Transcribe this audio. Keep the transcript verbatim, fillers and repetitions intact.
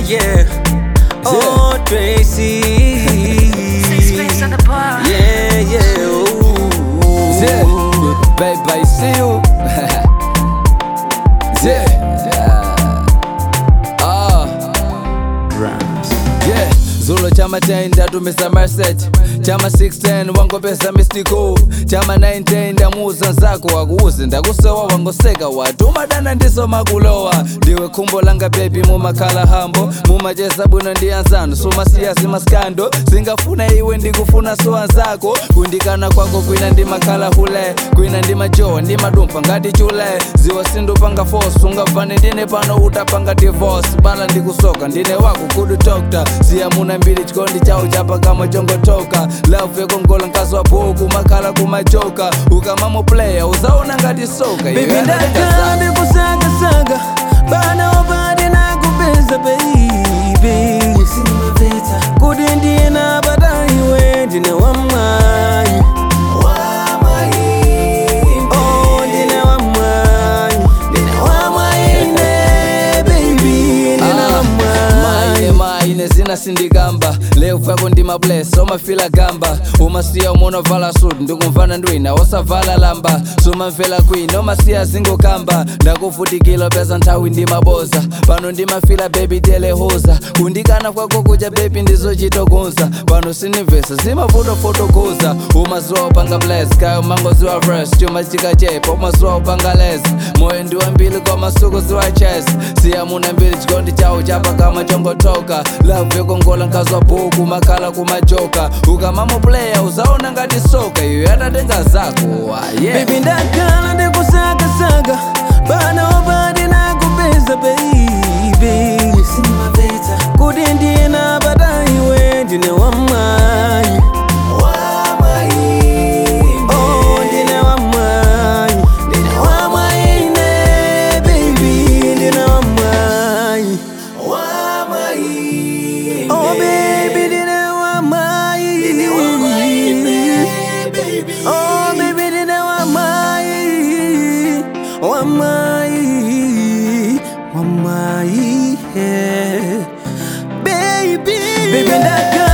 yeah. Oh, Tracy. Space on the bar. Yeah, yeah. Ooh. Yeah, baby, I see you. Yeah, yeah. Ah, Drums. yeah. Zulu chama ten ndatumisa message, chama six ten wangopesa mystical, chama nine ten ndamuuza nzako wakuuze ndakusowa wangoseka watu umadana ndiso makulowa ndiwe khumbo langa baby mumakhala hambo mumacheza bwino ndi anzano sumasiyasi maskando singafuna iwe ndikufuna so anzako kundikana kwako kwina ndimakhala hule kwina ndimajowa ndimadumpa ngati chule ziwa sindupanga force ungavane ndine pano utapanga divorce bala ndikusoka ndine wako good doctor siyamuna mbili chikondi chao chapa kama chongotoka love yekongola nkazi wa boku makhala kumachoka ukamamu player uzaona ngati soka Baby ndakhala ndikusagasaga bana obadi nakupeza baby simapeta kuti ndiye napata iwe ndine wamwayi Oh ndine wamwayi ndine wamwayi ne baby ndine wamwayi maine zina sindikamba leo yako ndima bless omafila gamba umasiya umona vala suit ndikumvana ndwina osavala lamba sumamvela queen omasiya zingokamba ndakuvutikila peza nthawi ndimaboza pano ndimafila baby telehoza kundikana kwako kuja baby ndizochitokunza pano sinimvesa zimavuto fotokuza umaziwa upanga bless kayo mangoziwa verse chuma chikachepa umaziwa upanga les moyo ndiwambili kwa masuku ziwa chest siyamuna mbili chikondi chawo chapa kama chongotoka love yekongola nkazwa buku makhala kumajoka ukamamu player uzaona ngati soka iyo yatatenga zako yeah. Baby ndakhala ndikusagasaga bana obadi nakupeza baby simapeta kuti ndiye napata iwe ndine wamwayi Oh ndine wamwayi ndine wamwayi ne baby ndine wamwayi Oh baby ndine wamwayi Oh baby ndine wamwayi wamwayi wamwayi yeah. Baby Baby ndakhala